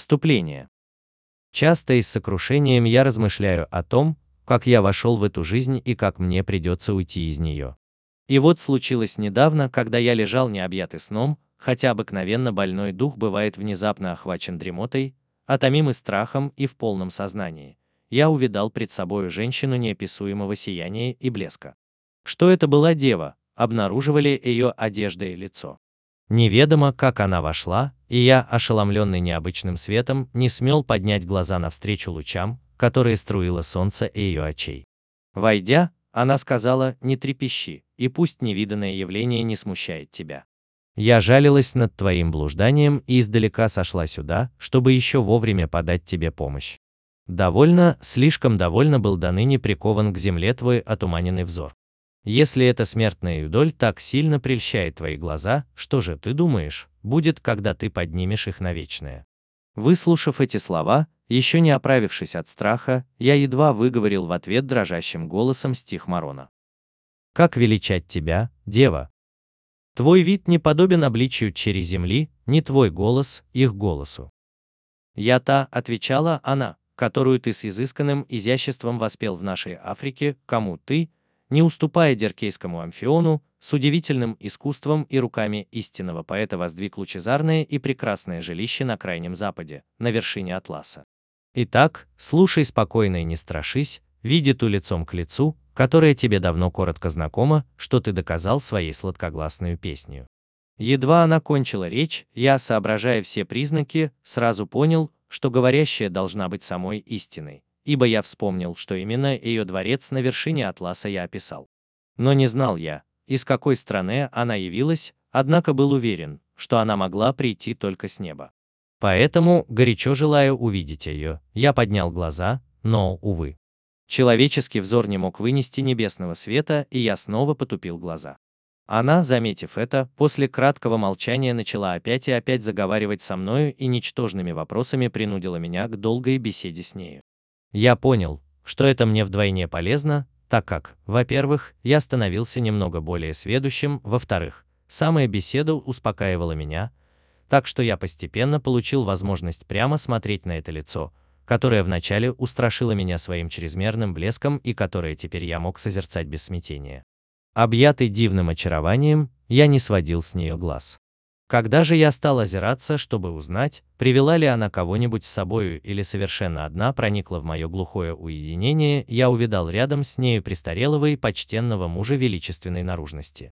Вступление. Часто и с сокрушением я размышляю о том, как я вошел в эту жизнь и как мне придется уйти из нее. И вот случилось недавно, когда я лежал необъятый сном, хотя обыкновенно больной дух бывает внезапно охвачен дремотой, томимый страхом и в полном сознании. Я увидал пред собою женщину неописуемого сияния и блеска. Что это была дева, обнаруживали ее одежда и лицо. Неведомо, как она вошла, и я, ошеломленный необычным светом, не смел поднять глаза навстречу лучам, которые струило солнце и ее очей. Войдя, она сказала: «Не трепещи, и пусть невиданное явление не смущает тебя. Я жалилась над твоим блужданием и издалека сошла сюда, чтобы еще вовремя подать тебе помощь. Довольно, слишком довольно был до ныне прикован к земле твой отуманенный взор. Если эта смертная юдоль так сильно прельщает твои глаза, что же, ты думаешь, будет, когда ты поднимешь их на вечное?» Выслушав эти слова, еще не оправившись от страха, я едва выговорил в ответ дрожащим голосом стих Марона. «Как величать тебя, дева? Твой вид не подобен обличию чере земли, не твой голос их голосу». «Я та», — отвечала она, — «которую ты с изысканным изяществом воспел в нашей Африке, кому ты, не уступая деркейскому Амфиону, с удивительным искусством и руками истинного поэта воздвиг лучезарное и прекрасное жилище на крайнем западе, на вершине Атласа. Итак, слушай спокойно и не страшись, видя ту лицом к лицу, которая тебе давно коротко знакома, что ты доказал своей сладкогласную песнью». Едва она кончила речь, я, соображая все признаки, сразу понял, что говорящая должна быть самой истиной, ибо я вспомнил, что именно ее дворец на вершине Атласа я описал. Но не знал я, из какой страны она явилась, однако был уверен, что она могла прийти только с неба. Поэтому, горячо желая увидеть ее, я поднял глаза, но, увы, человеческий взор не мог вынести небесного света, и я снова потупил глаза. Она, заметив это, после краткого молчания начала опять и опять заговаривать со мною и ничтожными вопросами принудила меня к долгой беседе с нею. Я понял, что это мне вдвойне полезно, так как, во-первых, я становился немного более сведущим, во-вторых, самая беседа успокаивала меня, так что я постепенно получил возможность прямо смотреть на это лицо, которое вначале устрашило меня своим чрезмерным блеском и которое теперь я мог созерцать без смятения. Объятый дивным очарованием, я не сводил с нее глаз. Когда же я стал озираться, чтобы узнать, привела ли она кого-нибудь с собою или совершенно одна проникла в мое глухое уединение, я увидал рядом с нею престарелого и почтенного мужа величественной наружности.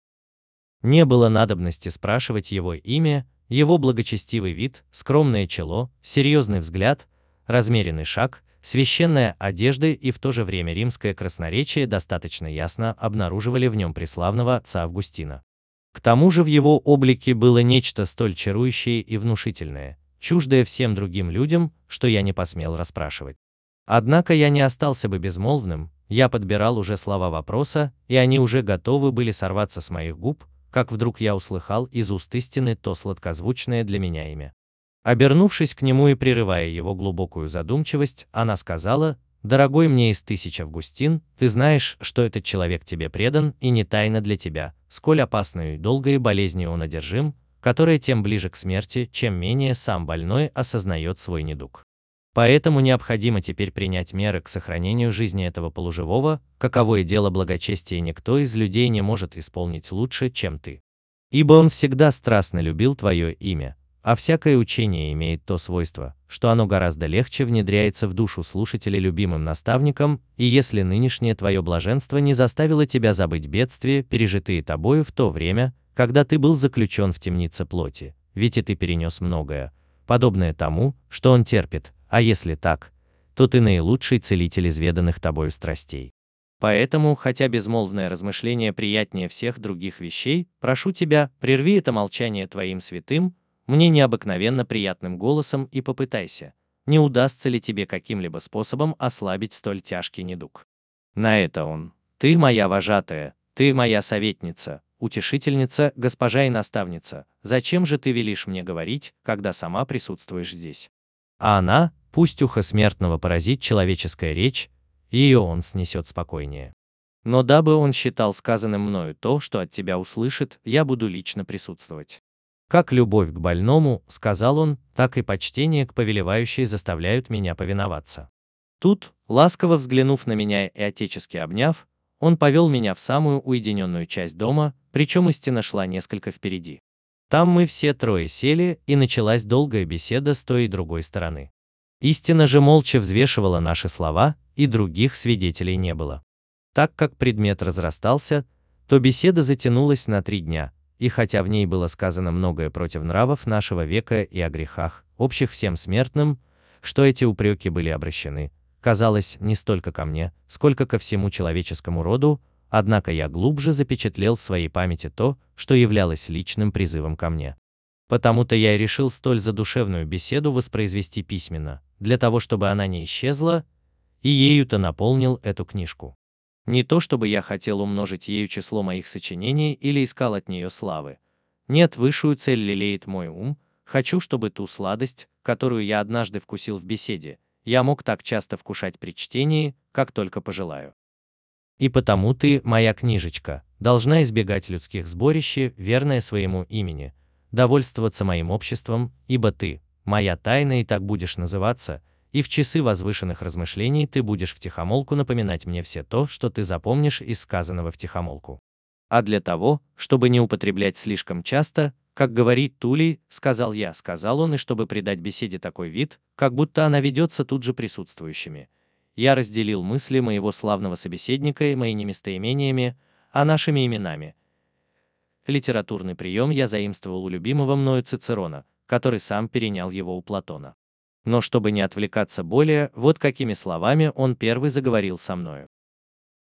Не было надобности спрашивать его имя, его благочестивый вид, скромное чело, серьезный взгляд, размеренный шаг, священная одежда и в то же время римское красноречие достаточно ясно обнаруживали в нем преславного отца Августина. К тому же в его облике было нечто столь чарующее и внушительное, чуждое всем другим людям, что я не посмел расспрашивать. Однако я не остался бы безмолвным, я подбирал уже слова вопроса, и они уже готовы были сорваться с моих губ, как вдруг я услыхал из уст истины то сладкозвучное для меня имя. Обернувшись к нему и прерывая его глубокую задумчивость, она сказала: «Дорогой мне из тысяч Августин, ты знаешь, что этот человек тебе предан, и не тайна для тебя, сколь опасную и долгой болезнью он одержим, которая тем ближе к смерти, чем менее сам больной осознает свой недуг. Поэтому необходимо теперь принять меры к сохранению жизни этого полуживого, каковое дело благочестия никто из людей не может исполнить лучше, чем ты. Ибо он всегда страстно любил твое имя, а всякое учение имеет то свойство, что оно гораздо легче внедряется в душу слушателя любимым наставником, и если нынешнее твое блаженство не заставило тебя забыть бедствия, пережитые тобою в то время, когда ты был заключен в темнице плоти, ведь и ты перенес многое, подобное тому, что он терпит, а если так, то ты наилучший целитель изведанных тобою страстей. Поэтому, хотя безмолвное размышление приятнее всех других вещей, прошу тебя, прерви это молчание твоим святым, мне необыкновенно приятным голосом и попытайся, не удастся ли тебе каким-либо способом ослабить столь тяжкий недуг». На это он: «Ты моя вожатая, ты моя советница, утешительница, госпожа и наставница, зачем же ты велишь мне говорить, когда сама присутствуешь здесь?» А она: «Пусть ухо смертного поразит человеческая речь, ее он снесет спокойнее. Но дабы он считал сказанным мною то, что от тебя услышит, я буду лично присутствовать. Как любовь к больному, сказал он, так и почтение к повелевающей заставляют меня повиноваться. Тут, ласково взглянув на меня и отечески обняв, он повел меня в самую уединенную часть дома, причем истина шла несколько впереди. Там мы все трое сели, и началась долгая беседа с той и другой стороны. Истина же молча взвешивала наши слова, и других свидетелей не было. Так как предмет разрастался, то беседа затянулась на 3 дня, и хотя в ней было сказано многое против нравов нашего века и о грехах, общих всем смертным, что эти упреки были обращены, казалось, не столько ко мне, сколько ко всему человеческому роду, однако я глубже запечатлел в своей памяти то, что являлось личным призывом ко мне. Потому-то я и решил столь задушевную беседу воспроизвести письменно, для того, чтобы она не исчезла, и ею-то наполнил эту книжку. Не то чтобы я хотел умножить ею число моих сочинений или искал от нее славы. Нет, высшую цель лелеет мой ум, хочу, чтобы ту сладость, которую я однажды вкусил в беседе, я мог так часто вкушать при чтении, как только пожелаю. И потому ты, моя книжечка, должна избегать людских сборищ, верная своему имени, довольствоваться моим обществом, ибо ты, моя тайна, и так будешь называться, и в часы возвышенных размышлений ты будешь втихомолку напоминать мне все то, что ты запомнишь из сказанного втихомолку. А для того, чтобы не употреблять слишком часто, как говорит Тулей, сказал я, сказал он, и чтобы придать беседе такой вид, как будто она ведется тут же присутствующими, я разделил мысли моего славного собеседника и моими местоимениями, а нашими именами. Литературный прием я заимствовал у любимого мною Цицерона, который сам перенял его у Платона. Но чтобы не отвлекаться более, вот какими словами он первый заговорил со мною.